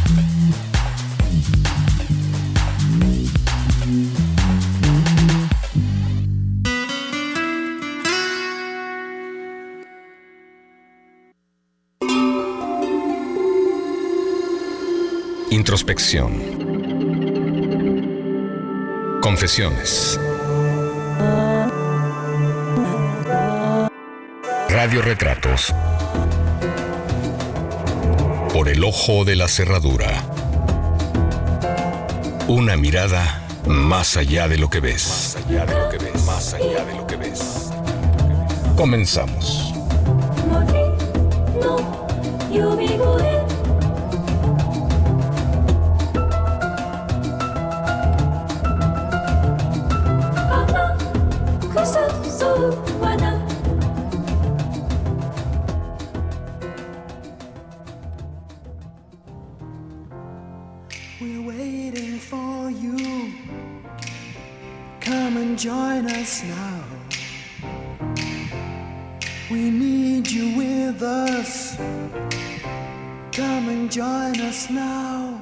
Introspección. Confesiones. Radioretratos. Por el ojo de la cerradura. Una mirada más allá de lo que ves. Más allá de lo que ves. Más allá de lo que ves. Comenzamos. We're waiting for you. Come and join us now. We need you with us. Come and join us now.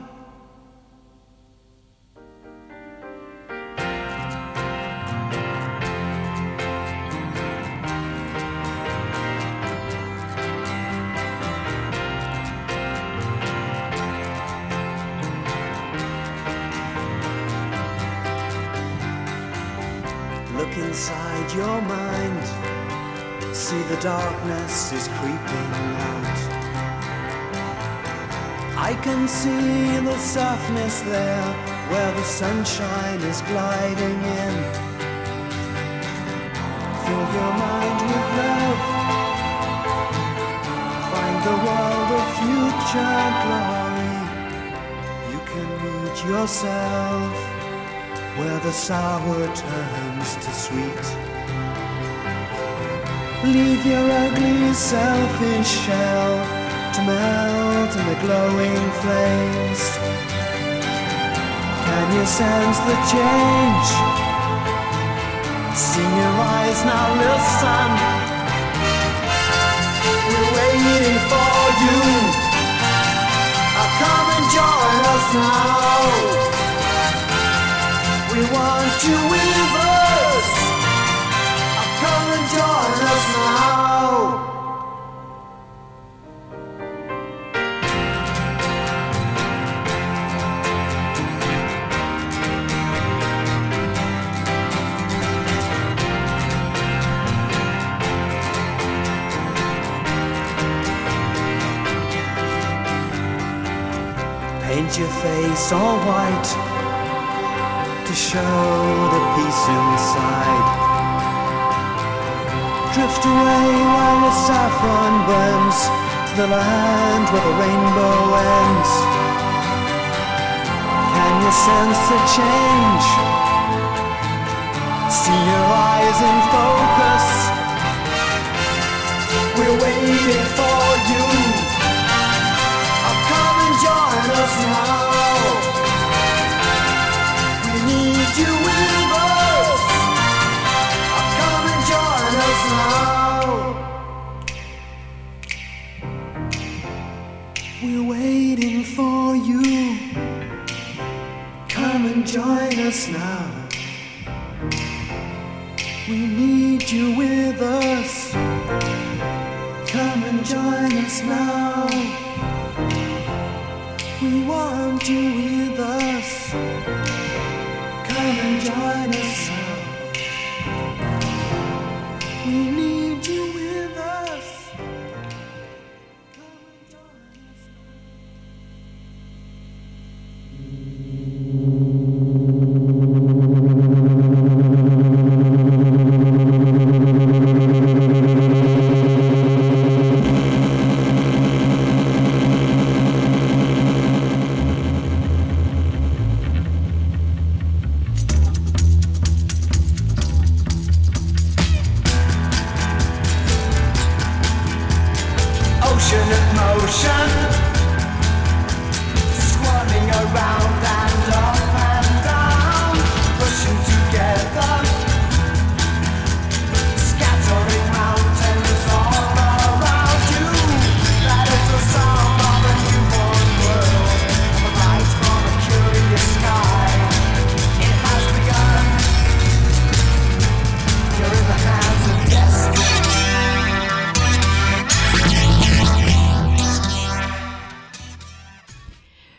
Look inside your mind. See the darkness is creeping out. I can see the softness there where the sunshine is gliding in. Fill your mind with love. Find the world of future glory. You can meet yourself where the sour turns to sweet. Leave your ugly selfish shell to melt in the glowing flames. Can you sense the change? See your eyes, now listen. We're waiting for you. Come and join us now. We want you with us. Come and join us now. Paint your face all white to show the peace inside. Drift away while the saffron burns to the land where the rainbow ends. Can you sense the change? See your eyes in focus. We're waiting for you. Come and join us now. We need you with us. Come and join us now. We're waiting for you. Come and join us now. We need you with us. Come and join us now. We want you with us. Come and join us now. We need you with us. Come and join us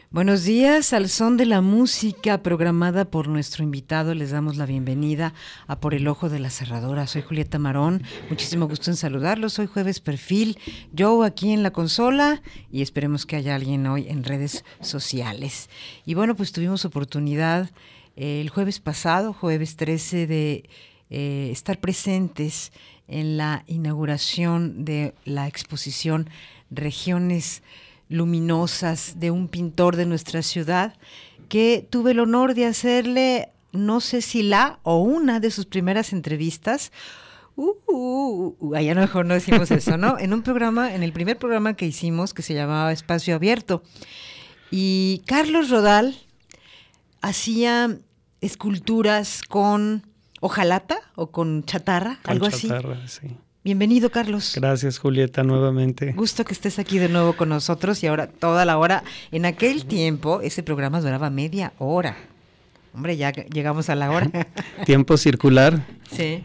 Buenos días, al son de la música programada por nuestro invitado, les damos la bienvenida a Por el Ojo de la Cerradora. Soy Julieta Marón, muchísimo gusto en saludarlos. Hoy jueves perfil, Joe aquí en la consola y esperemos que haya alguien hoy en redes sociales. Y bueno, pues tuvimos oportunidad el jueves pasado, jueves 13, de estar presentes en la inauguración de la exposición Regiones Luminosas de un pintor de nuestra ciudad, que tuve el honor de hacerle, no sé si la o una de sus primeras entrevistas. Allá mejor no decimos eso, ¿no? En el primer programa que hicimos, que se llamaba Espacio Abierto. Y Carlos Rodal hacía esculturas con hojalata o con chatarra, con algo chatarra, así. Sí. Bienvenido, Carlos. Gracias, Julieta, nuevamente. Gusto que estés aquí de nuevo con nosotros y ahora toda la hora. En aquel tiempo ese programa duraba media hora. Hombre, ya llegamos a la hora. Tiempo circular. Sí.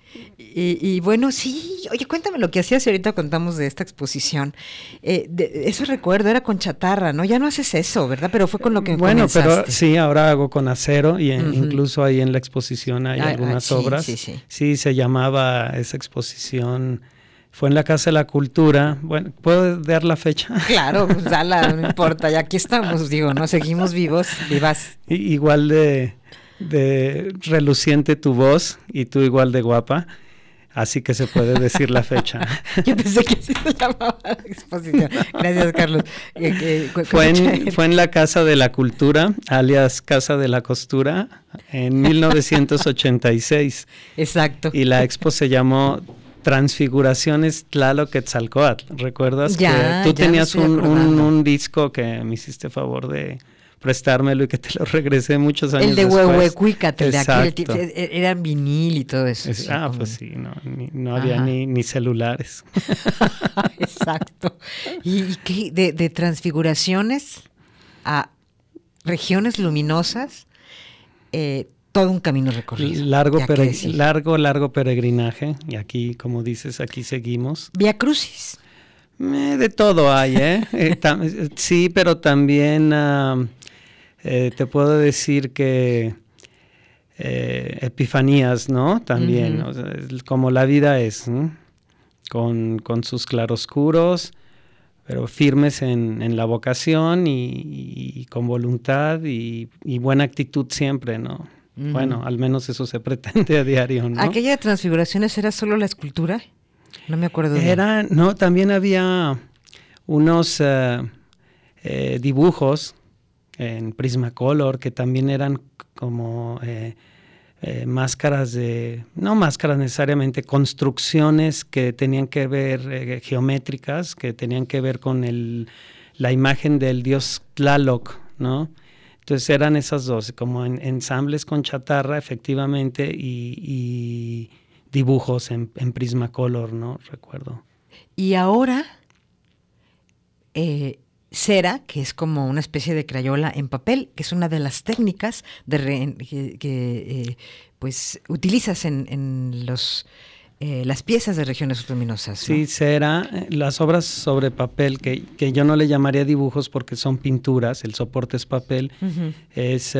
Y bueno, sí, oye, cuéntame lo que hacías y ahorita contamos de esta exposición. Eso recuerdo, era con chatarra, ¿no? Ya no haces eso, ¿verdad? Pero fue con lo que comenzaste. Pero sí, ahora hago con acero y incluso ahí en la exposición hay algunas obras. Sí, se llamaba esa exposición, fue en la Casa de la Cultura. Bueno, ¿puedo dar la fecha? Claro, pues dala, no importa, ya aquí estamos, digo, ¿no? Seguimos vivas. Igual de reluciente tu voz y tú igual de guapa. Así que se puede decir la fecha. Yo pensé que así se llamaba la exposición. Gracias, Carlos. Fue en la Casa de la Cultura, alias Casa de la Costura, en 1986. Exacto. Y la expo se llamó Transfiguraciones Tlaloc-Quetzalcóatl. ¿Recuerdas que tú tenías un disco que me hiciste favor de prestármelo y que te lo regresé muchos años después? El de Huehuecuícate, eran vinil y todo eso. Pues sí, no había ni celulares. Exacto. ¿Y qué? De transfiguraciones a regiones luminosas, todo un camino recorrido. Largo peregrinaje, y aquí, como dices, aquí seguimos. Vía Crucis. De todo hay, sí, pero también te puedo decir que epifanías, ¿no? También, o sea, como la vida es, ¿no? Con sus claroscuros, pero firmes en la vocación y con voluntad y buena actitud siempre, ¿no? Bueno, al menos eso se pretende a diario, ¿no? ¿Aquella de transfiguraciones era solo la escultura? No me acuerdo. No, también había unos dibujos en Prismacolor que también eran como máscaras no máscaras necesariamente, construcciones que tenían que ver, geométricas, que tenían que ver con la imagen del dios Tlaloc, ¿no? Entonces eran esas dos, como ensambles con chatarra, efectivamente, y dibujos en Prismacolor, ¿no? Recuerdo. Y ahora, cera, que es como una especie de crayola en papel, que es una de las técnicas que utilizas en las piezas de Regiones Luminosas, ¿no? Sí, cera, las obras sobre papel, que yo no le llamaría dibujos porque son pinturas, el soporte es papel, es,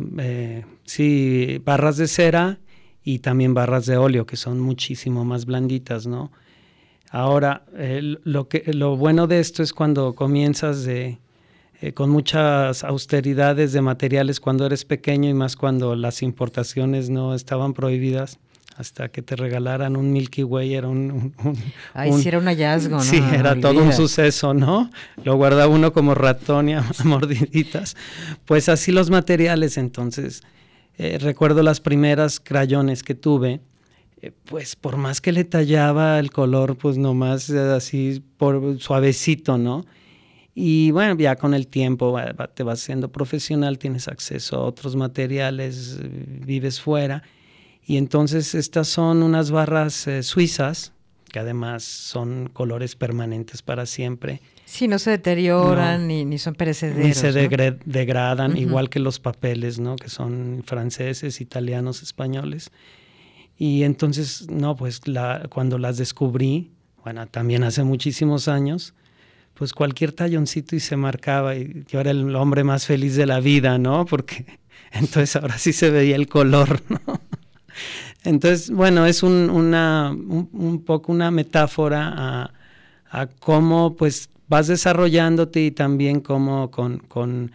barras de cera y también barras de óleo, que son muchísimo más blanditas, ¿no? Ahora, lo bueno de esto es cuando comienzas con muchas austeridades de materiales cuando eres pequeño y más cuando las importaciones no estaban prohibidas, hasta que te regalaran un Milky Way, era sí, era un hallazgo, ¿no? Sí, era todo un suceso, ¿no? Lo guardaba uno como ratón y a mordiditas. Pues así los materiales, entonces, recuerdo las primeras crayones que tuve, pues por más que le tallaba el color, pues nomás así por suavecito, ¿no? Y bueno, ya con el tiempo te vas siendo profesional, tienes acceso a otros materiales, vives fuera. Y entonces estas son unas barras suizas, que además son colores permanentes para siempre. Sí, no se deterioran ni son perecederos. Ni se degradan, igual que los papeles, ¿no? Que son franceses, italianos, españoles. Y entonces, no, pues cuando las descubrí, bueno, también hace muchísimos años, pues cualquier talloncito y se marcaba, y yo era el hombre más feliz de la vida, ¿no? Porque entonces ahora sí se veía el color, ¿no? Entonces, bueno, es un poco una metáfora a cómo pues vas desarrollándote y también cómo con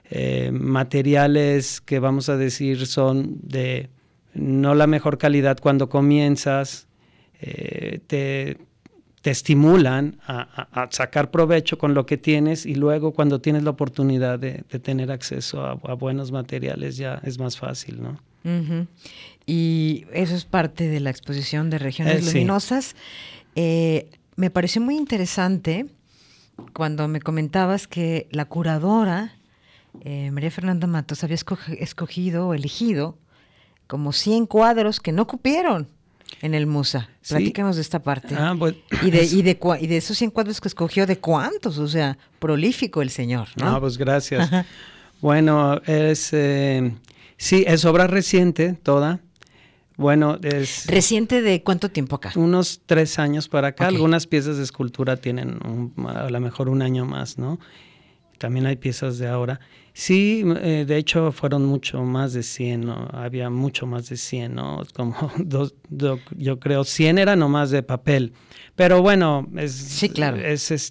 materiales que vamos a decir son de no la mejor calidad cuando comienzas, te estimulan a sacar provecho con lo que tienes, y luego cuando tienes la oportunidad de tener acceso a buenos materiales ya es más fácil, ¿no? Uh-huh. Y eso es parte de la exposición de Regiones Luminosas. Me pareció muy interesante cuando me comentabas que la curadora, María Fernanda Matos, había escogido o elegido como 100 cuadros que no cupieron en el Musa. Sí. Platícanos de esta parte. Pues, y de esos 100 cuadros que escogió, ¿de cuántos? O sea, prolífico el señor, ¿no? Pues gracias. Ajá. Bueno, sí, es obra reciente toda. Bueno, es... ¿Reciente de cuánto tiempo acá? Unos 3 años para acá. Okay. Algunas piezas de escultura tienen a lo mejor 1 año más, ¿no? También hay piezas de ahora. Sí, de hecho fueron mucho más de 100, ¿no? Había mucho más de 100, ¿no? Como yo creo 100 era nomás de papel. Pero bueno, sí, claro. Es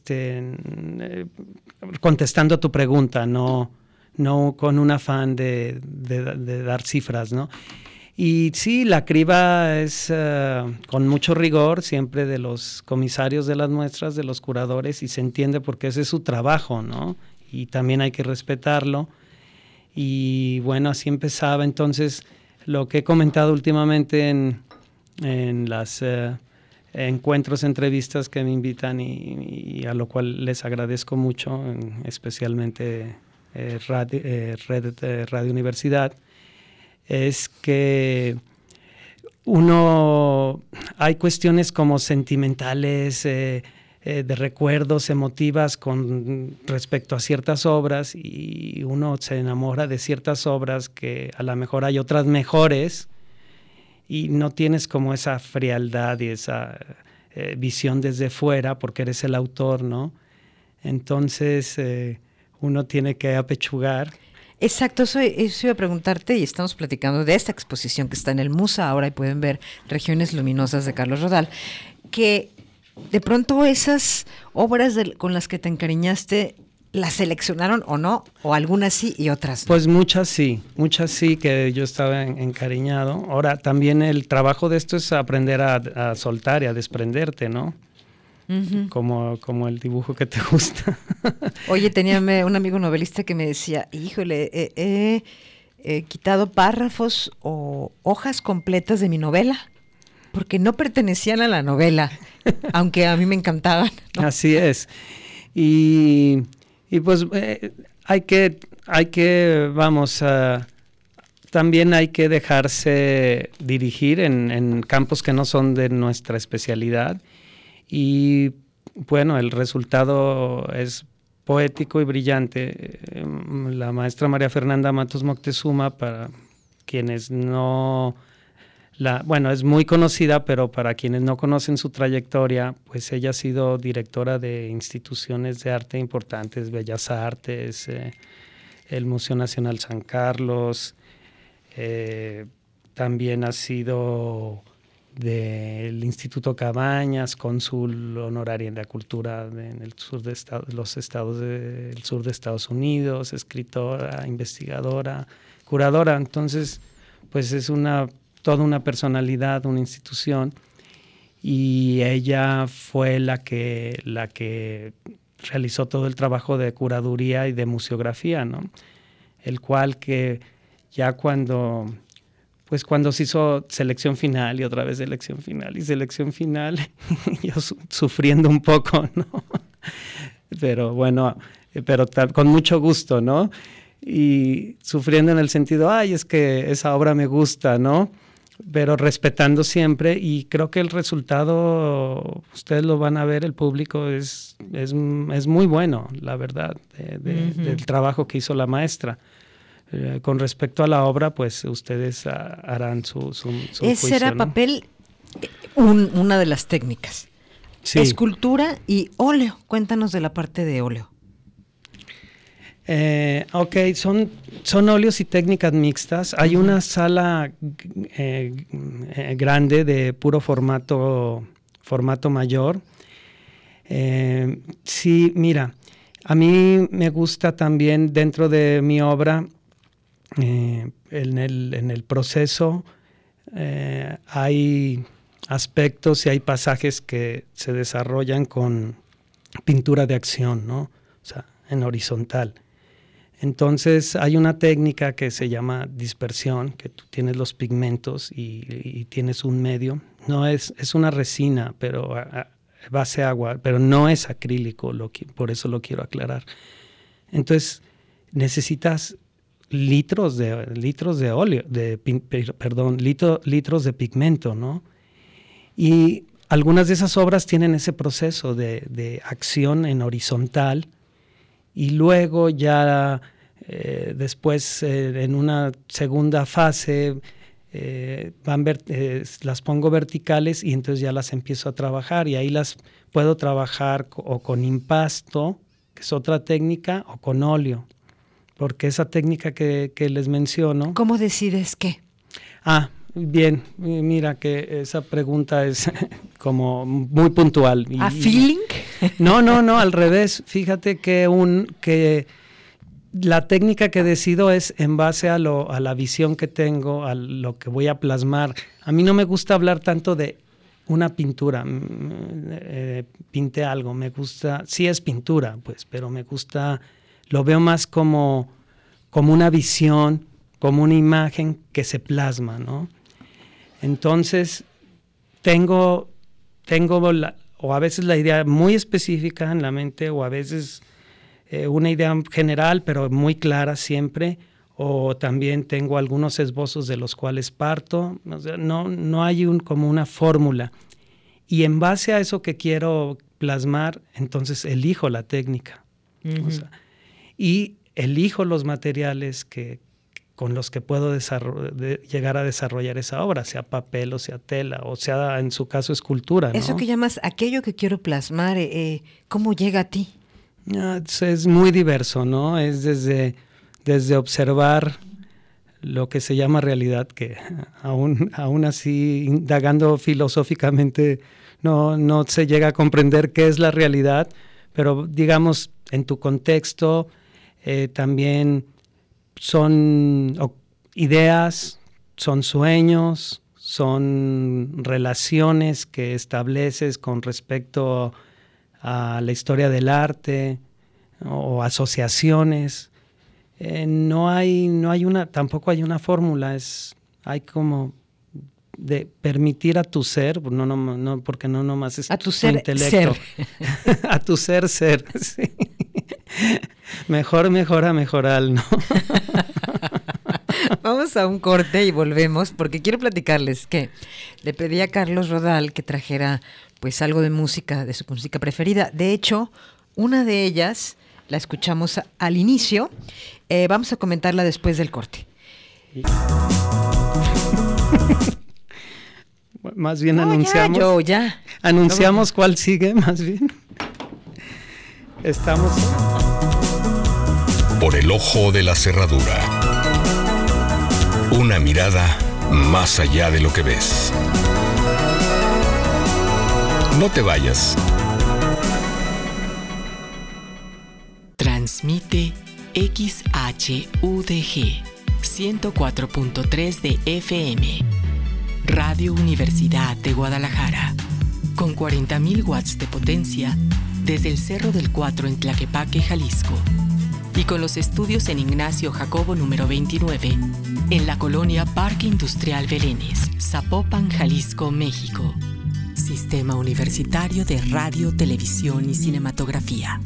contestando a tu pregunta, no con un afán de dar cifras, ¿no? Y sí, la criba es con mucho rigor siempre de los comisarios de las muestras, de los curadores, y se entiende porque ese es su trabajo, ¿no? Y también hay que respetarlo. Y bueno, así empezaba. Entonces, lo que he comentado últimamente en las encuentros, entrevistas que me invitan y a lo cual les agradezco mucho, especialmente Radio Universidad, es que hay cuestiones como sentimentales, de recuerdos, emotivas con respecto a ciertas obras, y uno se enamora de ciertas obras que a lo mejor hay otras mejores y no tienes como esa frialdad y esa visión desde fuera porque eres el autor, ¿no? Entonces uno tiene que apechugar. Exacto, eso iba a preguntarte, y estamos platicando de esta exposición que está en el Musa ahora, y pueden ver Regiones Luminosas de Carlos Rodal, que de pronto esas obras con las que te encariñaste, ¿las seleccionaron o no? ¿O algunas sí y otras no? Pues muchas sí, que yo estaba encariñado. Ahora, también el trabajo de esto es aprender a soltar y a desprenderte, ¿no? Uh-huh. Como el dibujo que te gusta. Oye, tenía un amigo novelista que me decía, híjole, he quitado párrafos o hojas completas de mi novela porque no pertenecían a la novela, aunque a mí me encantaban, ¿no? Así es. Y pues hay que vamos a... También hay que dejarse dirigir en campos que no son de nuestra especialidad. Y bueno, el resultado es poético y brillante. La maestra María Fernanda Matos Moctezuma, para quienes es muy conocida, pero para quienes no conocen su trayectoria, pues ella ha sido directora de instituciones de arte importantes, Bellas Artes, el Museo Nacional San Carlos, también ha sido del Instituto Cabañas, cónsul honoraria en la cultura en el sur de los estados del sur de Estados Unidos, escritora, investigadora, curadora. Entonces, pues es toda una personalidad, una institución, y ella fue la que realizó todo el trabajo de curaduría y de museografía, ¿no? El cual que ya cuando se hizo selección final y otra vez selección final, yo sufriendo un poco, ¿no? Pero bueno, con mucho gusto, ¿no? Y sufriendo en el sentido, es que esa obra me gusta, ¿no? Pero respetando siempre, y creo que el resultado, ustedes lo van a ver, el público es muy bueno, la verdad, del trabajo que hizo la maestra. Con respecto a la obra, pues ustedes harán su Ese juicio, era, ¿no? papel, una de las técnicas. Sí. Escultura y óleo. Cuéntanos de la parte de óleo. Ok, son óleos y técnicas mixtas. Hay una sala grande de puro formato mayor. Sí, mira, a mí me gusta también dentro de mi obra, en el proceso, hay aspectos y hay pasajes que se desarrollan con pintura de acción, ¿no? O sea, en horizontal. Entonces hay una técnica que se llama dispersión, que tú tienes los pigmentos y tienes un medio. No es una resina, pero base agua, pero no es acrílico, por eso lo quiero aclarar. Entonces necesitas litros de óleo, litros de pigmento, ¿no? Y algunas de esas obras tienen ese proceso de acción en horizontal, y luego ya después en una segunda fase las pongo verticales y entonces ya las empiezo a trabajar, y ahí las puedo trabajar o con impasto, que es otra técnica, o con óleo, porque esa técnica que les menciono... ¿Cómo decides qué? Bien, mira que esa pregunta es como muy puntual. ¿A feeling? No, al revés. Fíjate que la técnica que decido es en base a la visión que tengo, a lo que voy a plasmar. A mí no me gusta hablar tanto de una pintura, pinté algo, me gusta, sí es pintura, pues, pero me gusta, lo veo más como una visión, como una imagen que se plasma, ¿no? Entonces, tengo o a veces la idea muy específica en la mente, o a veces una idea general, pero muy clara siempre, o también tengo algunos esbozos de los cuales parto. O sea, no hay como una fórmula. Y en base a eso que quiero plasmar, entonces elijo la técnica. Uh-huh. O sea, y elijo los materiales con los que puedo llegar a desarrollar esa obra, sea papel o sea tela, o sea en su caso escultura, ¿no? Eso que llamas aquello que quiero plasmar, ¿cómo llega a ti? Es muy diverso, ¿no? Es desde observar lo que se llama realidad, que aún así, indagando filosóficamente, no se llega a comprender qué es la realidad, pero digamos, en tu contexto, también son ideas, son sueños, son relaciones que estableces con respecto a la historia del arte, o asociaciones. Tampoco hay una fórmula, hay como de permitir a tu ser, no porque no nomás es a tu ser, intelecto, a tu ser, sí. Mejor a mejorar, ¿no? Vamos a un corte y volvemos, porque quiero platicarles que le pedí a Carlos Rodal que trajera pues algo de música, de su música preferida. De hecho, una de ellas la escuchamos al inicio. Vamos a comentarla después del corte. Más bien anunciamos. Ya. Anunciamos cuál sigue, más bien. Estamos por el ojo de la cerradura. Una mirada más allá de lo que ves. No te vayas. Transmite XHUDG 104.3 de FM. Radio Universidad de Guadalajara. Con 40,000 watts de potencia desde el Cerro del Cuatro en Tlaquepaque, Jalisco. Y con los estudios en Ignacio Jacobo número 29, en la colonia Parque Industrial Belénes, Zapopan, Jalisco, México. Sistema Universitario de Radio, Televisión y Cinematografía.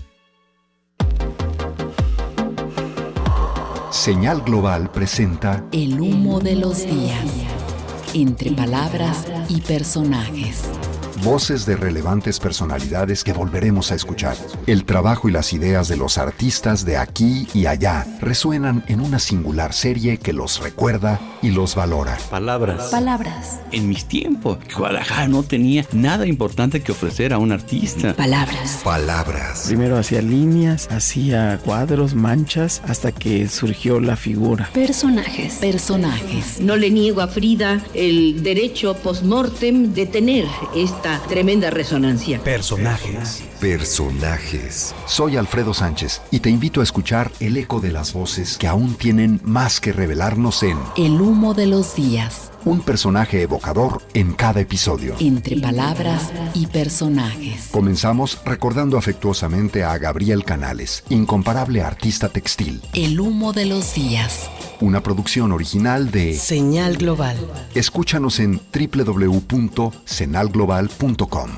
Señal Global presenta El humo de los días, entre palabras y personajes. Voces de relevantes personalidades que volveremos a escuchar. El trabajo y las ideas de los artistas de aquí y allá resuenan en una singular serie que los recuerda y los valora. Palabras. En mis tiempos, Guadalajara no tenía nada importante que ofrecer a un artista. Palabras. Primero hacía líneas, hacía cuadros, manchas, hasta que surgió la figura. Personajes. No le niego a Frida el derecho post-mortem de tener esta tremenda resonancia. Personajes. Soy Alfredo Sánchez y te invito a escuchar el eco de las voces que aún tienen más que revelarnos en El humo de los días. un personaje evocador en cada episodio. Entre palabras y personajes. Comenzamos recordando afectuosamente a Gabriel Canales, incomparable artista textil. El humo de los días. Una producción original de Señal Global. Escúchanos en www.senalglobal.com.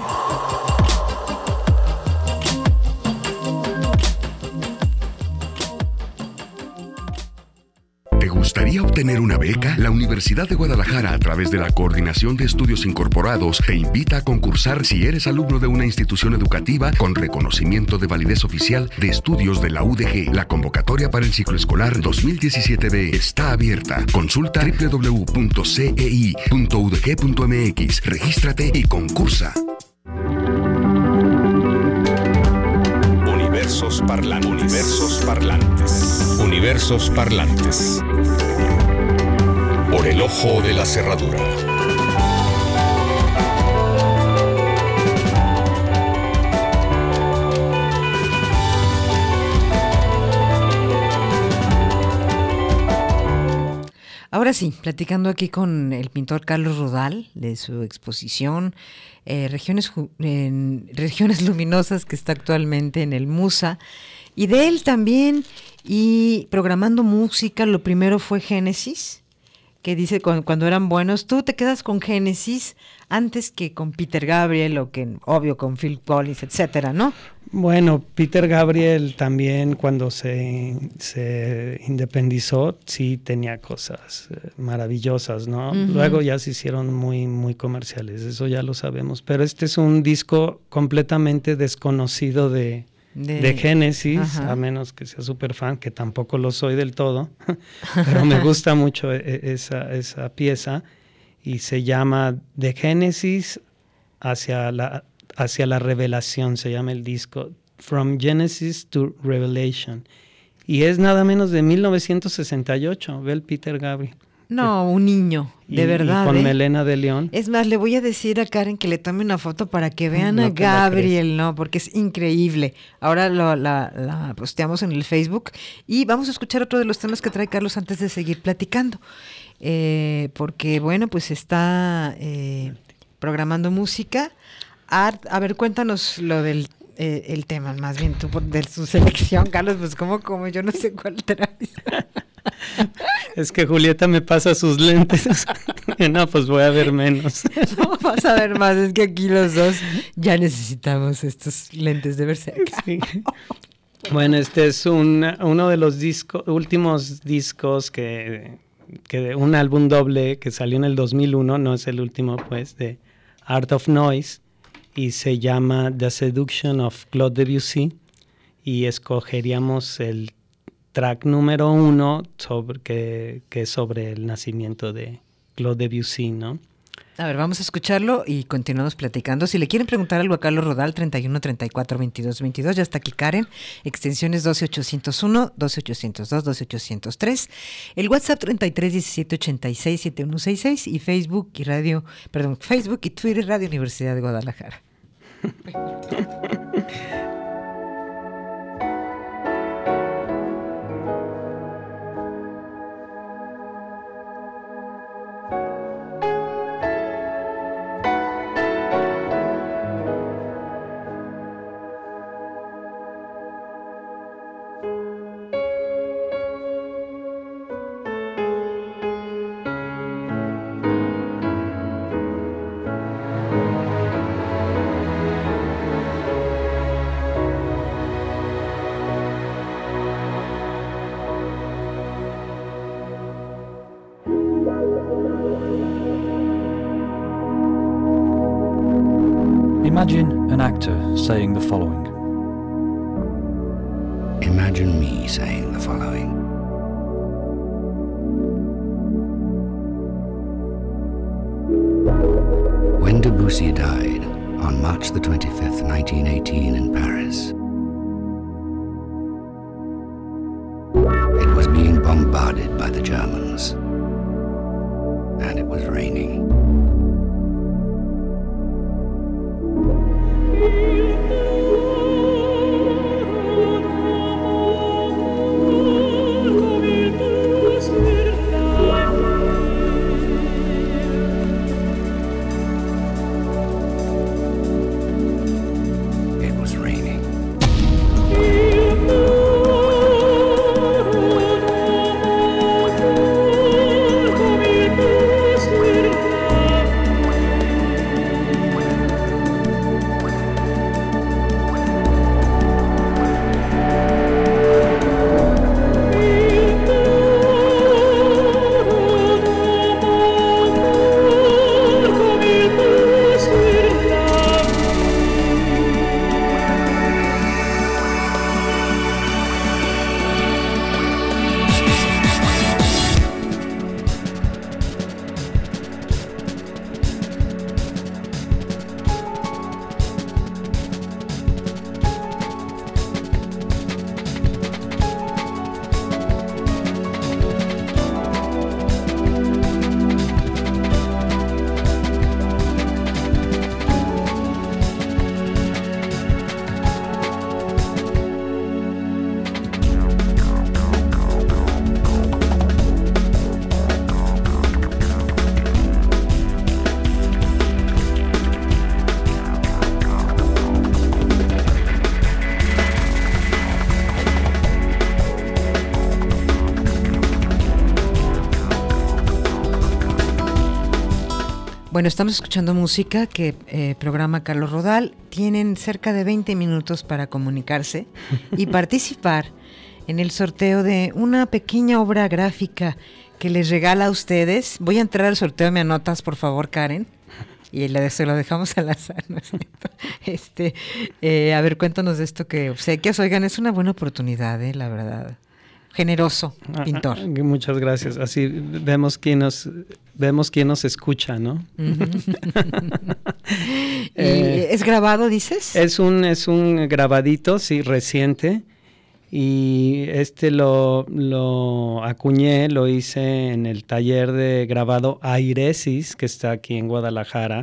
¿Te gustaría obtener una beca? La Universidad de Guadalajara, a través de la Coordinación de Estudios Incorporados, te invita a concursar si eres alumno de una institución educativa con reconocimiento de validez oficial de estudios de la UDG. La convocatoria para el ciclo escolar 2017B está abierta. Consulta www.cei.udg.mx. Regístrate y concursa. Universos parlantes. Por el ojo de la cerradura. Ahora sí, platicando aquí con el pintor Carlos Rodal de su exposición Regiones Luminosas, que está actualmente en el Musa, y de él también, y programando música. Lo primero fue Génesis, que dice cuando eran buenos. Tú te quedas con Génesis antes que con Peter Gabriel o que, obvio, con Phil Collins, etcétera, ¿no? Bueno, Peter Gabriel también, cuando se independizó, sí tenía cosas maravillosas, ¿no? Uh-huh. Luego ya se hicieron muy, muy comerciales, eso ya lo sabemos. Pero este es un disco completamente desconocido de Génesis, a menos que sea súper fan, que tampoco lo soy del todo, pero me gusta mucho esa pieza, y se llama De Génesis hacia la revelación, se llama el disco, From Genesis to Revelation, y es nada menos de 1968, ve el Peter Gabriel. No, un niño, de verdad. Y con Melena de León. Es más, le voy a decir a Karen que le tome una foto para que vean a Gabriel, ¿no? Porque es increíble. Ahora la posteamos en el Facebook y vamos a escuchar otro de los temas que trae Carlos antes de seguir platicando. Porque, bueno, pues está programando música. Art, a ver, cuéntanos lo del el tema, más bien tú de su selección, Carlos, pues como yo no sé cuál traes. Es que Julieta me pasa sus lentes. No, pues voy a ver menos. No vas a ver más, es que aquí los dos ya necesitamos estos lentes de ver cerca. Sí. Bueno, este es uno de los últimos discos que un álbum doble que salió en el 2001, no es el último, pues, de Art of Noise, y se llama The Seduction of Claude Debussy, y escogeríamos el track número 1 que es sobre el nacimiento de Claude Debussy, ¿no? A ver, vamos a escucharlo y continuamos platicando. Si le quieren preguntar algo a Carlos Rodal, 31 34 22 22, ya está aquí Karen, extensiones 12801, 12802, 12803, el WhatsApp 33 17 86 7166 y Facebook y Twitter Radio Universidad de Guadalajara. Imagine an actor saying the following. Imagine me saying the following. When Debussy died on March the 25th, 1918 in Paris, it was being bombarded by the Germans, and it was raining. Bueno, estamos escuchando música que programa Carlos Rodal. Tienen cerca de 20 minutos para comunicarse y participar en el sorteo de una pequeña obra gráfica que les regala a ustedes. Voy a entrar al sorteo, me anotas por favor, Karen, y se lo dejamos al azar, ¿no es cierto? A ver, cuéntanos de esto que obsequias. Oigan, es una buena oportunidad, la verdad. Generoso pintor. Muchas gracias. Así vemos quién nos escucha, ¿no? ¿Es grabado, dices? Es un grabadito, sí, reciente. Y lo acuñé, lo hice en el taller de grabado Airesis, que está aquí en Guadalajara,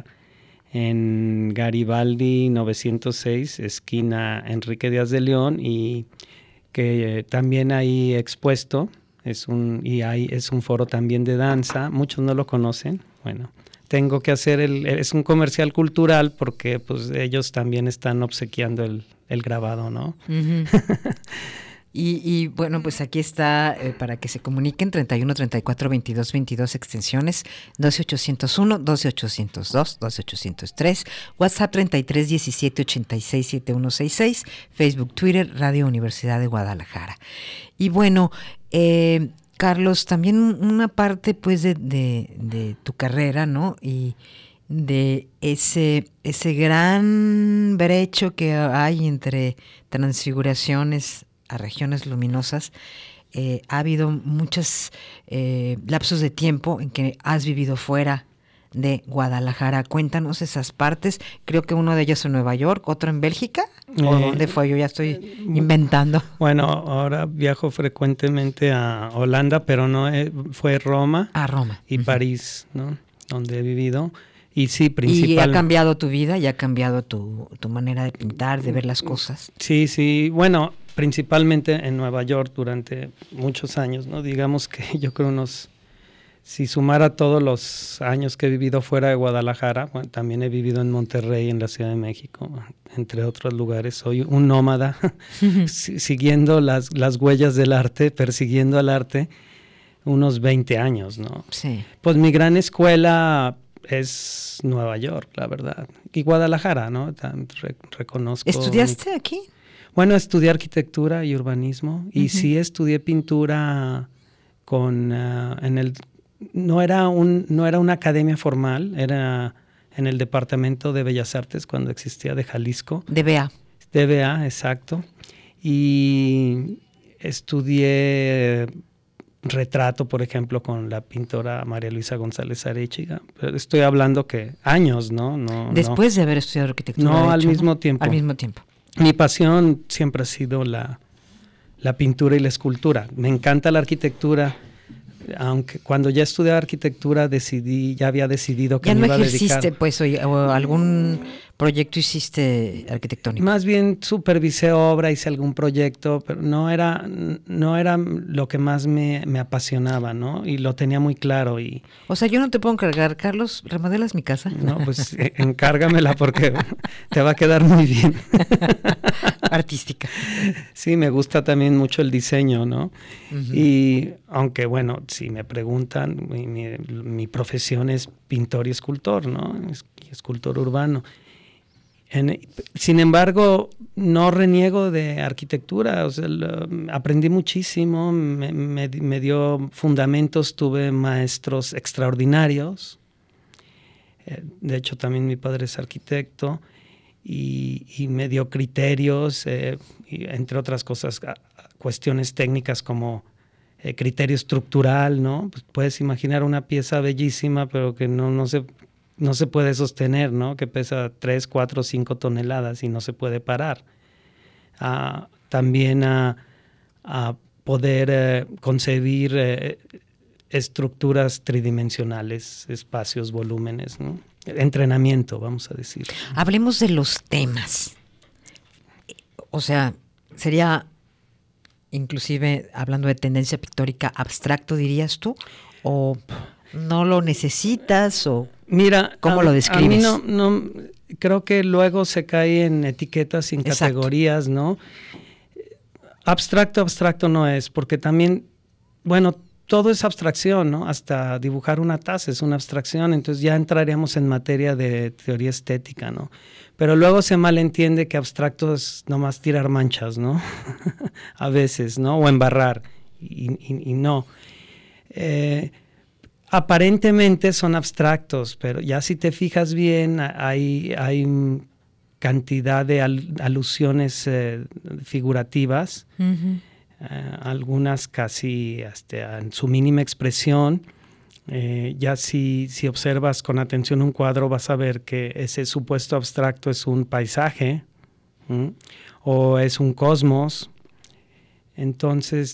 en Garibaldi 906, esquina Enrique Díaz de León, y que también ahí expuesto, es un foro también de danza, muchos no lo conocen. Bueno, tengo que hacer es un comercial cultural porque pues ellos también están obsequiando el grabado, ¿no? Uh-huh. Y bueno, pues aquí está para que se comuniquen 31 34 22 22 extensiones 12801, 12802, 12803, WhatsApp 33 17 86 7166, Facebook, Twitter, Radio Universidad de Guadalajara. Y bueno, Carlos, también una parte pues de tu carrera, ¿no? Y de ese gran brecho que hay entre transfiguraciones a regiones luminosas. Ha habido muchos lapsos de tiempo en que has vivido fuera de Guadalajara. Cuéntanos esas partes. Creo que uno de ellos en Nueva York, otro en Bélgica. ¿O dónde fue? Yo ya estoy inventando. Bueno, ahora viajo frecuentemente a Holanda, pero no fue Roma. Roma. Y París, ¿no? Donde he vivido. Y sí, principalmente. ¿Y ha cambiado tu vida? ¿Y ha cambiado tu manera de pintar, de ver las cosas? Sí. Bueno, principalmente en Nueva York durante muchos años, ¿no? Digamos que yo creo si sumara todos los años que he vivido fuera de Guadalajara, bueno, también he vivido en Monterrey, en la Ciudad de México, entre otros lugares. Soy un nómada, siguiendo las huellas del arte, persiguiendo al arte, unos 20 años, ¿no? Sí. Pues mi gran escuela es Nueva York, la verdad. Y Guadalajara, ¿no? Reconozco. ¿Estudiaste aquí? Bueno, estudié arquitectura y urbanismo, y sí estudié pintura no era una academia formal, era en el Departamento de Bellas Artes cuando existía de Jalisco. DBA. DBA, exacto. Y estudié retrato, por ejemplo, con la pintora María Luisa González Arechiga. Estoy hablando que años, ¿no? Después de haber estudiado arquitectura. No, al mismo tiempo. Al mismo tiempo. Mi pasión siempre ha sido la pintura y la escultura. Me encanta la arquitectura, aunque cuando ya estudiaba arquitectura ya había decidido que me iba a dedicar. ¿Ya no ejerciste, pues, o algún proyecto hiciste arquitectónico? Más bien supervisé obra, hice algún proyecto, pero no era lo que más me apasionaba, ¿no? Y lo tenía muy claro. O sea, yo no te puedo encargar, Carlos, ¿remodelas mi casa? No, pues encárgamela porque te va a quedar muy bien. Artística. Sí, me gusta también mucho el diseño, ¿no? Uh-huh. Y aunque, bueno, si me preguntan, mi profesión es pintor y escultor, ¿no? Escultor urbano. Sin embargo, no reniego de arquitectura, o sea, aprendí muchísimo, me dio fundamentos, tuve maestros extraordinarios. De hecho, también mi padre es arquitecto y me dio criterios, y entre otras cosas, cuestiones técnicas como criterio estructural, ¿no? Pues puedes imaginar una pieza bellísima, pero que no se puede sostener, ¿no? Que pesa 3, 4, 5 toneladas y no se puede parar. También a poder concebir estructuras tridimensionales, espacios, volúmenes, ¿no? Entrenamiento, vamos a decir. Hablemos de los temas. O sea, sería, inclusive, hablando de tendencia pictórica, abstracto, dirías tú, o no lo necesitas, o mira, ¿cómo lo describes? A mí no, creo que luego se cae en etiquetas, en categorías, ¿no? Abstracto no es, porque también, bueno, todo es abstracción, ¿no? Hasta dibujar una taza es una abstracción, entonces ya entraríamos en materia de teoría estética, ¿no? Pero luego se malentiende que abstracto es nomás tirar manchas, ¿no? A veces, ¿no? O embarrar, y no. Aparentemente son abstractos, pero ya si te fijas bien, hay cantidad de alusiones figurativas, uh-huh. Algunas casi hasta en su mínima expresión. Ya si observas con atención un cuadro, vas a ver que ese supuesto abstracto es un paisaje, o es un cosmos. Entonces,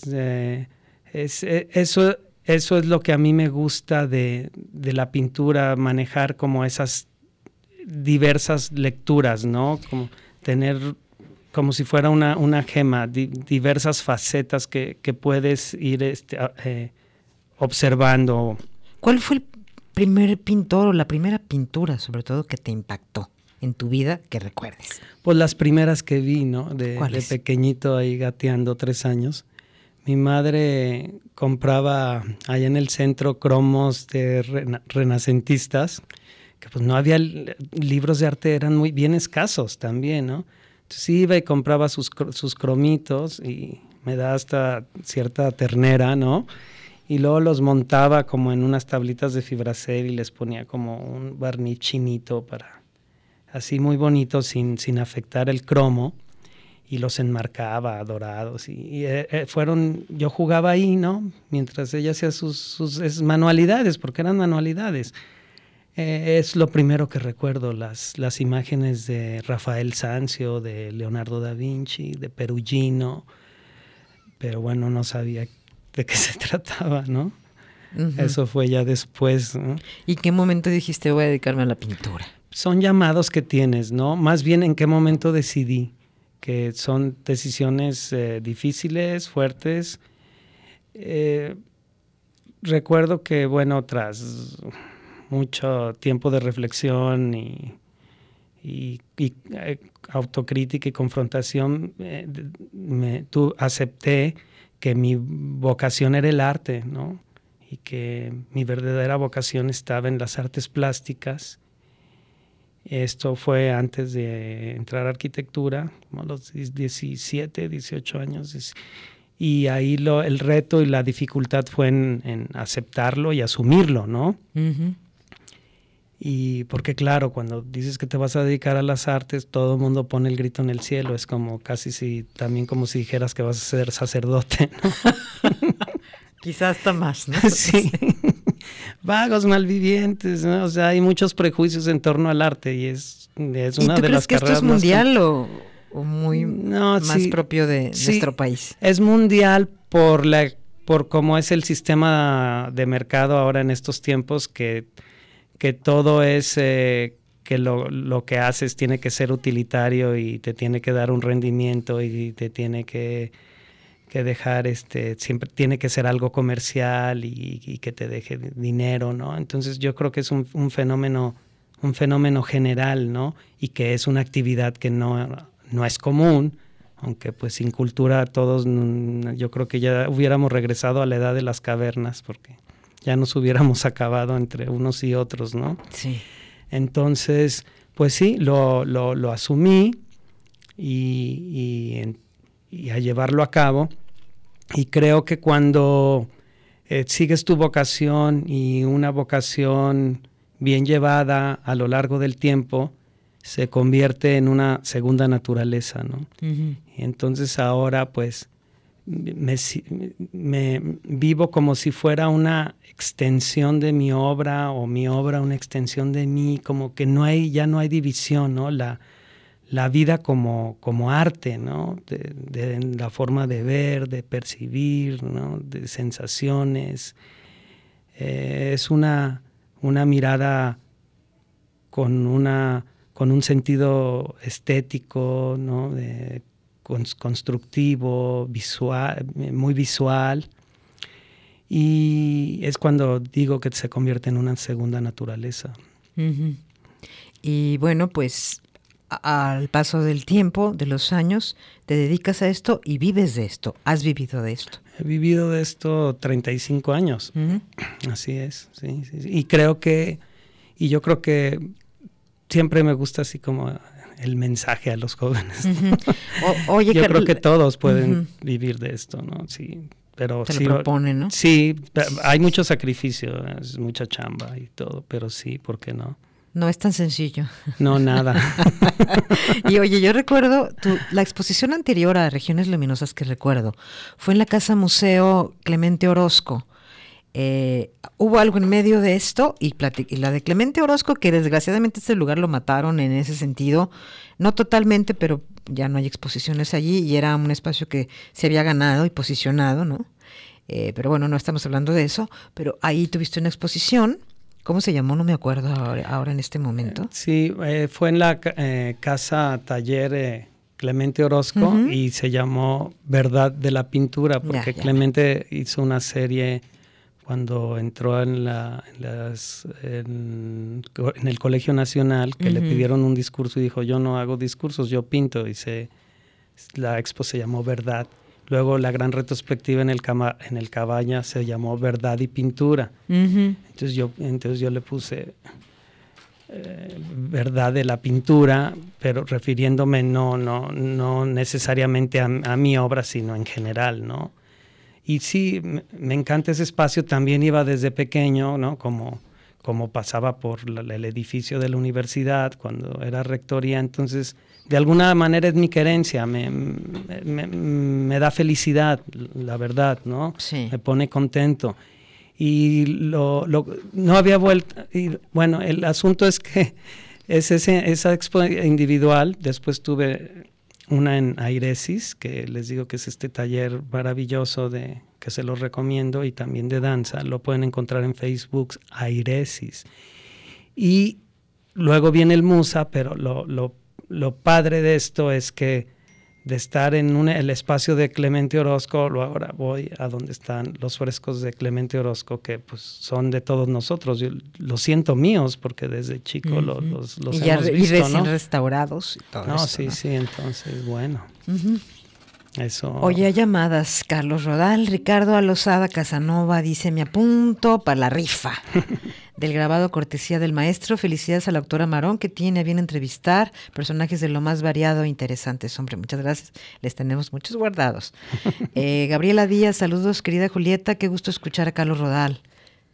eso es lo que a mí me gusta de la pintura, manejar como esas diversas lecturas, ¿no? Como tener como si fuera una gema, diversas facetas que puedes ir observando. ¿Cuál fue el primer pintor o la primera pintura, sobre todo, que te impactó en tu vida, que recuerdes? Pues las primeras que vi, ¿no? De pequeñito ahí gateando, 3 años. Mi madre compraba allá en el centro cromos de renacentistas, que pues no había libros de arte, eran muy bien escasos también, ¿no? Entonces iba y compraba sus cromitos y me da hasta cierta ternera, ¿no? Y luego los montaba como en unas tablitas de fibracel y les ponía como un barniz chinito para así muy bonito sin afectar el cromo, y los enmarcaba dorados y yo jugaba ahí, ¿no? Mientras ella hacía sus manualidades, porque eran manualidades. Es lo primero que recuerdo, las imágenes de Rafael Sanzio, de Leonardo da Vinci, de Perugino, pero bueno, no sabía de qué se trataba, ¿no? Uh-huh. Eso fue ya después, ¿no? ¿Y qué momento dijiste voy a dedicarme a la pintura? Son llamados que tienes, ¿no? Más bien en qué momento decidí, que son decisiones difíciles, fuertes. Recuerdo que, bueno, tras mucho tiempo de reflexión y autocrítica y confrontación, acepté que mi vocación era el arte, ¿no? Y que mi verdadera vocación estaba en las artes plásticas. Esto fue antes de entrar a arquitectura, a los 17, 18 años. Y ahí el reto y la dificultad fue en aceptarlo y asumirlo, ¿no? Uh-huh. Y porque claro, cuando dices que te vas a dedicar a las artes, todo el mundo pone el grito en el cielo. Es como casi también como si dijeras que vas a ser sacerdote, ¿no? Quizás hasta más, ¿no? Sí. Vagos, malvivientes, ¿no? O sea, hay muchos prejuicios en torno al arte y es una de las carreras. ¿Y tú crees que esto es mundial o muy más propio de nuestro país? Es mundial por cómo es el sistema de mercado ahora en estos tiempos, que todo es que lo que haces tiene que ser utilitario y te tiene que dar un rendimiento y te tiene que dejar, siempre tiene que ser algo comercial y que te deje dinero, ¿no? Entonces yo creo que es un fenómeno general, ¿no? Y que es una actividad que no es común, aunque pues sin cultura todos, yo creo que ya hubiéramos regresado a la edad de las cavernas, porque ya nos hubiéramos acabado entre unos y otros, ¿no? Sí. Entonces, pues sí, lo asumí y a llevarlo a cabo. Y creo que cuando sigues tu vocación y una vocación bien llevada a lo largo del tiempo, se convierte en una segunda naturaleza, ¿no? Uh-huh. Y entonces ahora pues me vivo como si fuera una extensión de mi obra o mi obra una extensión de mí, como que ya no hay división, ¿no? La vida como arte, ¿no? De la forma de ver, de percibir, ¿no? De sensaciones. Es una mirada con un sentido estético, ¿no? Constructivo, visual, muy visual. Y es cuando digo que se convierte en una segunda naturaleza. Uh-huh. Y bueno, pues al paso del tiempo, de los años, te dedicas a esto y vives de esto. ¿Has vivido de esto? He vivido de esto 35 años. Uh-huh. Así es, sí. Y yo creo que siempre me gusta así como el mensaje a los jóvenes. Uh-huh. Oye, yo creo que todos pueden vivir de esto, ¿no? Sí, pero te lo proponen, ¿no? Sí, hay mucho sacrificio, es mucha chamba y todo, pero sí, ¿por qué no? No es tan sencillo. No, nada. Y oye, yo recuerdo la exposición anterior a Regiones Luminosas que recuerdo fue en la Casa Museo Clemente Orozco. Hubo algo en medio de esto y la de Clemente Orozco, que desgraciadamente este lugar lo mataron en ese sentido, no totalmente, pero ya no hay exposiciones allí y era un espacio que se había ganado y posicionado, ¿no? Pero bueno, no estamos hablando de eso, pero ahí tuviste una exposición. ¿Cómo se llamó? No me acuerdo ahora en este momento. Sí, fue en la casa taller Clemente Orozco, uh-huh. Y se llamó Verdad de la Pintura, porque Clemente hizo una serie cuando entró en el Colegio Nacional, que uh-huh. Le pidieron un discurso y dijo, yo no hago discursos, yo pinto, y la expo se llamó Verdad. Luego la gran retrospectiva en el Cabaña se llamó Verdad y Pintura. Uh-huh. Entonces yo le puse Verdad de la Pintura, pero refiriéndome no necesariamente a mi obra, sino en general, ¿no? Y sí, me encanta ese espacio. También iba desde pequeño, ¿no? Como pasaba por el edificio de la universidad cuando era rectoría, entonces de alguna manera es mi querencia, me da felicidad, la verdad, ¿no? Sí. Me pone contento. Y no había vuelto. Y bueno, el asunto es que es esa expo individual. Después tuve una en Airesis, que les digo que es este taller maravilloso que se los recomiendo, y también de danza. Lo pueden encontrar en Facebook, Airesis. Y luego viene el Musa, pero lo padre de esto es que de estar en el espacio de Clemente Orozco, ahora voy a donde están los frescos de Clemente Orozco, que pues son de todos nosotros. Yo los siento míos porque desde chico uh-huh. los hemos visto, y recién ¿no? restaurados y todo no, esto, sí, ¿no? Sí, entonces, bueno. Uh-huh. Eso. Oye, hay llamadas. Carlos Rodal, Ricardo Alozada Casanova dice, me apunto para la rifa del grabado cortesía del maestro. Felicidades a la doctora Marón, que tiene a bien entrevistar personajes de lo más variado e interesantes. Hombre, muchas gracias. Les tenemos muchos guardados. Gabriela Díaz, saludos, querida Julieta. Qué gusto escuchar a Carlos Rodal.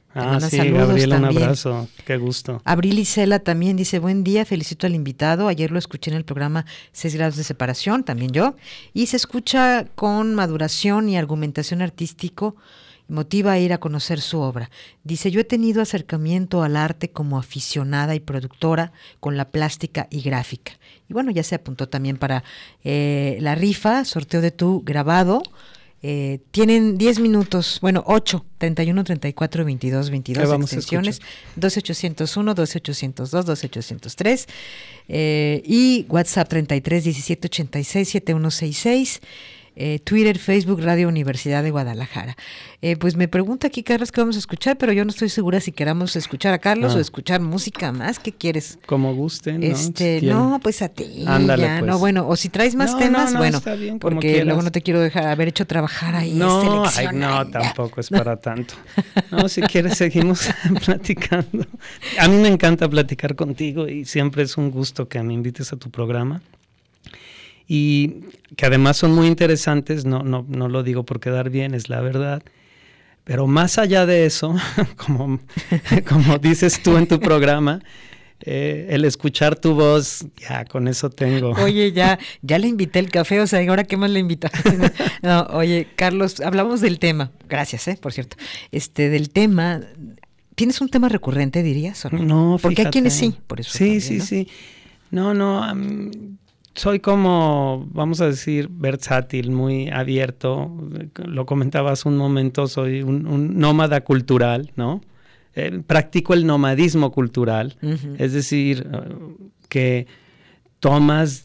Sí, saludos Gabriela, también. un abrazo, qué gusto. Abril Isela también dice, buen día, felicito al invitado, ayer lo escuché en el programa 6 grados de separación, también yo, y se escucha con maduración y argumentación artístico, motiva a ir a conocer su obra. Dice, yo he tenido acercamiento al arte como aficionada y productora con la plástica y gráfica. Y bueno, ya se apuntó también para la rifa, sorteo de tu grabado. Tienen 10 minutos, bueno, 8, 31, 34, 22, 22 extensiones, 12801, 12802, 12803 y WhatsApp 33 17 86 7166. Twitter, Facebook, Radio Universidad de Guadalajara. Pues me pregunta aquí Carlos qué vamos a escuchar, pero yo no estoy segura si queramos escuchar a Carlos o escuchar música más. ¿Qué quieres? Como gusten, ¿no? No, pues a ti. Ándale, ya, pues. no, bueno, o si traes más temas, bueno, está bien, porque quieras. luego no te quiero dejar haber hecho trabajar ahí. No, tampoco es para tanto. No, si quieres seguimos platicando. A mí me encanta platicar contigo y siempre es un gusto que me invites a tu programa. Y que además son muy interesantes, no lo digo por quedar bien, es la verdad. Pero más allá de eso, como dices tú en tu programa, el escuchar tu voz, ya con eso tengo. Oye, ya le invité el café, o sea, ¿ahora qué más le invitamos? No, oye, Carlos, hablamos del tema, gracias, por cierto, del tema. ¿Tienes un tema recurrente, dirías? ¿O no? No, porque fíjate. hay quienes sí, por eso. Sí, también, sí. No, soy como, vamos a decir, versátil, muy abierto. Lo comentabas un momento, soy un nómada cultural, ¿no? Practico el nomadismo cultural, es decir, que tomas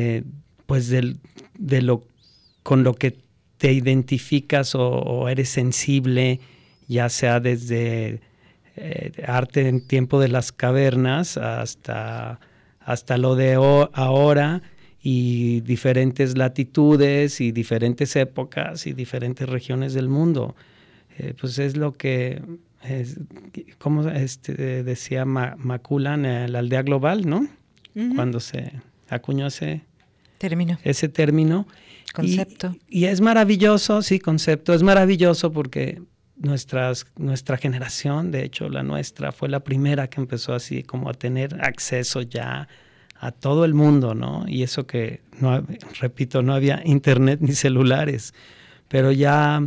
con lo que te identificas o eres sensible, ya sea desde arte en tiempo de las cavernas hasta lo de ahora, y diferentes latitudes y diferentes épocas y diferentes regiones del mundo. Pues es lo que como decía Maculan, la aldea global, ¿no? Cuando se acuñó ese término. Concepto. Y es maravilloso, sí, concepto. Es maravilloso porque nuestra generación, de hecho la nuestra, fue la primera que empezó así como a tener acceso ya a todo el mundo, ¿no? Y eso que, repito, no había internet ni celulares, pero ya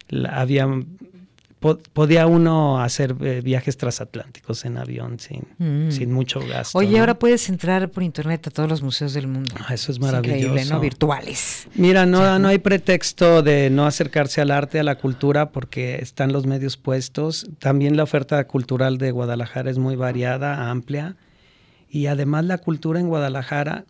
podía uno hacer viajes transatlánticos en avión sin mucho gasto. Oye, ¿no? ahora puedes entrar por internet a todos los museos del mundo. Eso es maravilloso. Increíble, ¿no? Virtuales. Mira, no hay pretexto de no acercarse al arte, a la cultura, porque están los medios puestos. También la oferta cultural de Guadalajara es muy variada, amplia. Y además la cultura en Guadalajara,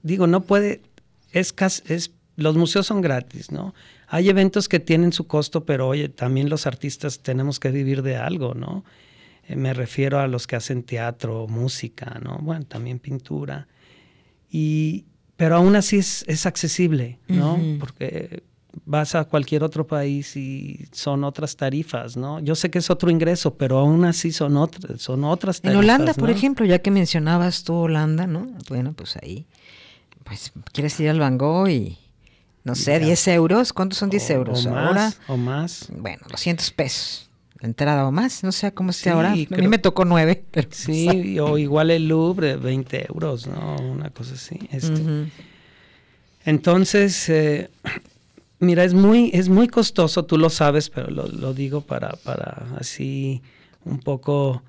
los museos son gratis, ¿no? Hay eventos que tienen su costo, pero oye, también los artistas tenemos que vivir de algo, ¿no? Me refiero a los que hacen teatro, música, ¿no? Bueno, también pintura. Pero aún así es accesible, ¿no? Porque vas a cualquier otro país y son otras tarifas, ¿no? Yo sé que es otro ingreso, pero aún así son otras tarifas. En Holanda, por ¿no? ejemplo, ya que mencionabas tú Holanda, ¿no? Bueno, pues ahí, pues quieres ir al Van Gogh y, no sé, 10 euros. ¿Cuántos son 10 euros ahora? O más. Bueno, 200 pesos. La entrada o más, no sé cómo esté ahora. A creo, mí me tocó 9. Pero sí, o igual el Louvre, 20 euros, ¿no? Una cosa así. Entonces, mira, es muy costoso, tú lo sabes, pero lo digo para así un poco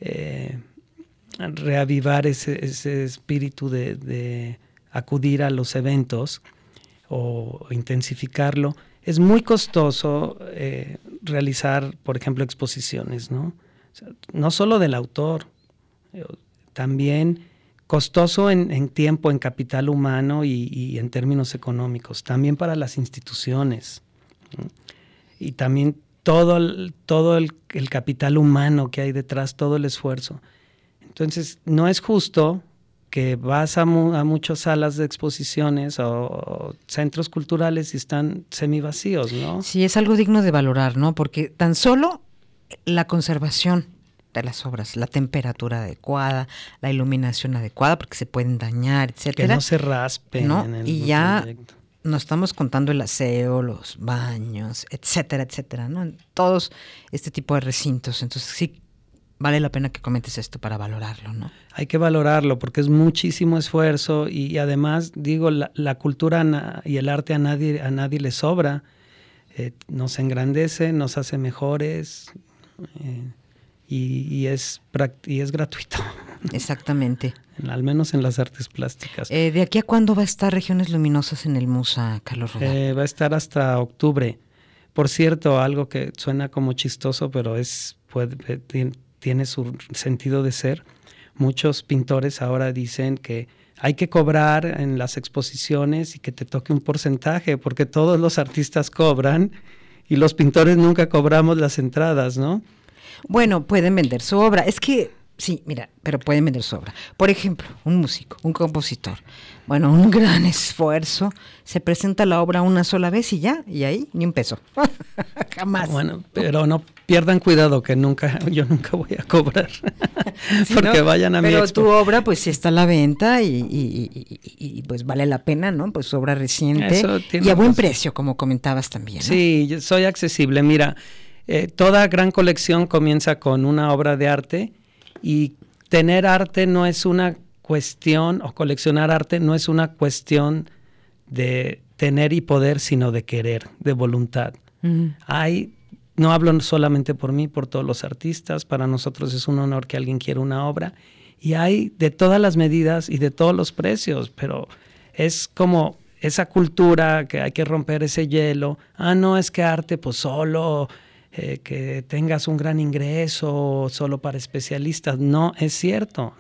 reavivar ese espíritu de acudir a los eventos o intensificarlo. Es muy costoso realizar, por ejemplo, exposiciones, ¿no? O sea, no solo del autor, también costoso en tiempo, en capital humano y en términos económicos, también para las instituciones, ¿no? Y también todo el capital humano que hay detrás, todo el esfuerzo. Entonces, no es justo que vas a muchas salas de exposiciones o centros culturales y están semivacíos, ¿no? Sí, es algo digno de valorar, ¿no? Porque tan solo la conservación de las obras, la temperatura adecuada, la iluminación adecuada, porque se pueden dañar, etcétera. Que no se raspen, ¿no? Y ya no estamos contando el aseo, los baños, etcétera, etcétera, ¿no? En todos este tipo de recintos. Entonces sí vale la pena que comentes esto para valorarlo, ¿no? Hay que valorarlo porque es muchísimo esfuerzo y además, digo, la cultura y el arte a nadie le sobra. Nos engrandece, nos hace mejores y es gratuito. Exactamente. Al menos en las artes plásticas. ¿De aquí a cuándo va a estar Regiones Luminosas en el Musa, Carlos Rodal? Va a estar hasta octubre. Por cierto, algo que suena como chistoso, pero tiene su sentido de ser. Muchos pintores ahora dicen que hay que cobrar en las exposiciones y que te toque un porcentaje, porque todos los artistas cobran y los pintores nunca cobramos las entradas, ¿no? Bueno, pueden vender su obra. Es que, sí, mira, pero pueden vender su obra. Por ejemplo, un músico, un compositor. Bueno, un gran esfuerzo. Se presenta la obra una sola vez y ya, y ahí ni un peso. Jamás. Bueno, pero no pierdan cuidado que yo nunca voy a cobrar. Sí, porque vayan a mi expo. Pero tu obra pues sí está a la venta y pues vale la pena, ¿no? Pues obra reciente y a buen precio, como comentabas también, ¿no? Sí, yo soy accesible. Mira, toda gran colección comienza con una obra de arte y tener arte no es una cuestión, o coleccionar arte no es una cuestión de tener y poder, sino de querer, de voluntad. No hablo solamente por mí, por todos los artistas. Para nosotros es un honor que alguien quiera una obra. Y hay de todas las medidas y de todos los precios, pero es como esa cultura que hay que romper ese hielo. No, es que arte pues solo, que tengas un gran ingreso solo para especialistas. No es cierto.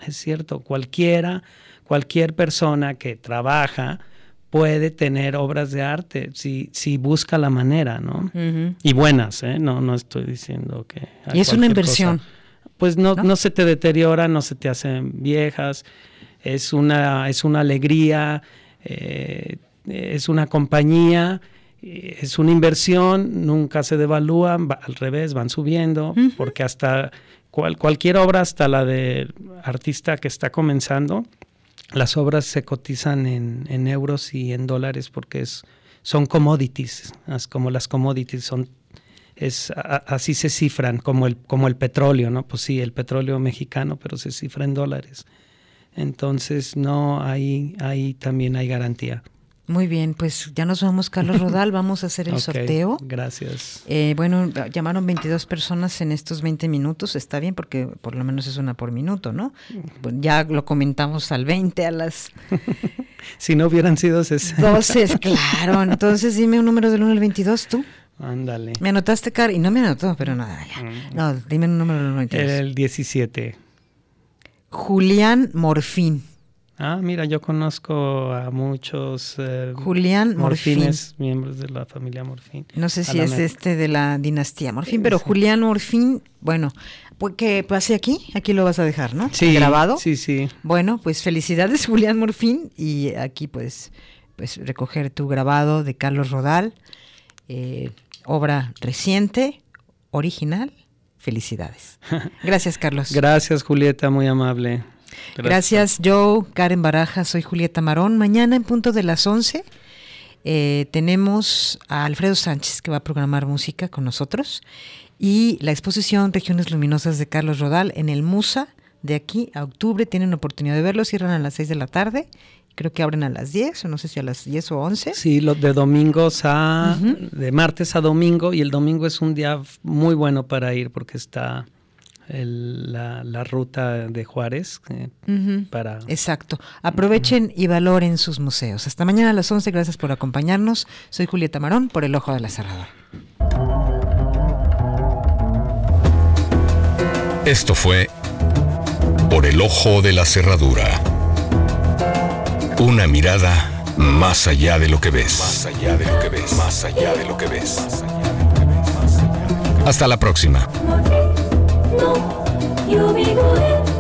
Cualquier persona que trabaja puede tener obras de arte si busca la manera, ¿no? Uh-huh. Y buenas, no estoy diciendo que... Y es una inversión. Cosa, pues no se te deteriora, no se te hacen viejas, es una alegría, es una compañía, es una inversión, nunca se devalúan, al revés, van subiendo, uh-huh. Porque hasta cualquier obra, hasta la de artista que está comenzando, las obras se cotizan en euros y en dólares porque son commodities, como las commodities así se cifran, como el petróleo, ¿no? Pues sí, el petróleo mexicano, pero se cifra en dólares. Entonces, ahí también hay garantía. Muy bien, pues ya nos vamos, Carlos Rodal, vamos a hacer el sorteo. Gracias. Bueno, llamaron 22 personas en estos 20 minutos, está bien porque por lo menos es una por minuto, ¿no? Pues ya lo comentamos al 20, a las... Si no hubieran sido 60. 12, claro, entonces dime un número del 1 al 22, ¿tú? Ándale. ¿Me anotaste, Car? Y no me anotó, pero nada, ya. No, dime un número del 1 al 22. El 17. Julián Morfín. Mira, yo conozco a muchos Julián Morfín, miembros de la familia Morfín. No sé si es de la dinastía Morfín, pero sí. Julián Morfín, bueno, pues ¿qué pase aquí? Aquí lo vas a dejar, ¿no? Sí, grabado. Sí. Bueno, pues felicidades, Julián Morfín, y aquí pues recoger tu grabado de Carlos Rodal, obra reciente, original. Felicidades. Gracias, Carlos. Gracias, Julieta, muy amable. Gracias, Joe, Karen Baraja, soy Julieta Marón. Mañana en punto de las 11 tenemos a Alfredo Sánchez que va a programar música con nosotros y la exposición Regiones Luminosas de Carlos Rodal en el Musa de aquí a octubre. Tienen oportunidad de verlo, cierran a las 6 de la tarde, creo que abren a las 10 o no sé si a las 10 o 11. Sí, de domingos de martes a domingo, y el domingo es un día muy bueno para ir porque está... la ruta de Juárez para... Exacto. Aprovechen y valoren sus museos. Hasta mañana a las 11. Gracias por acompañarnos. Soy Julieta Marón por El Ojo de la Cerradura. Esto fue Por el Ojo de la Cerradura. Una mirada más allá de lo que ves. Más allá de lo que ves. Más allá de lo que ves. Hasta la próxima. No, you be good.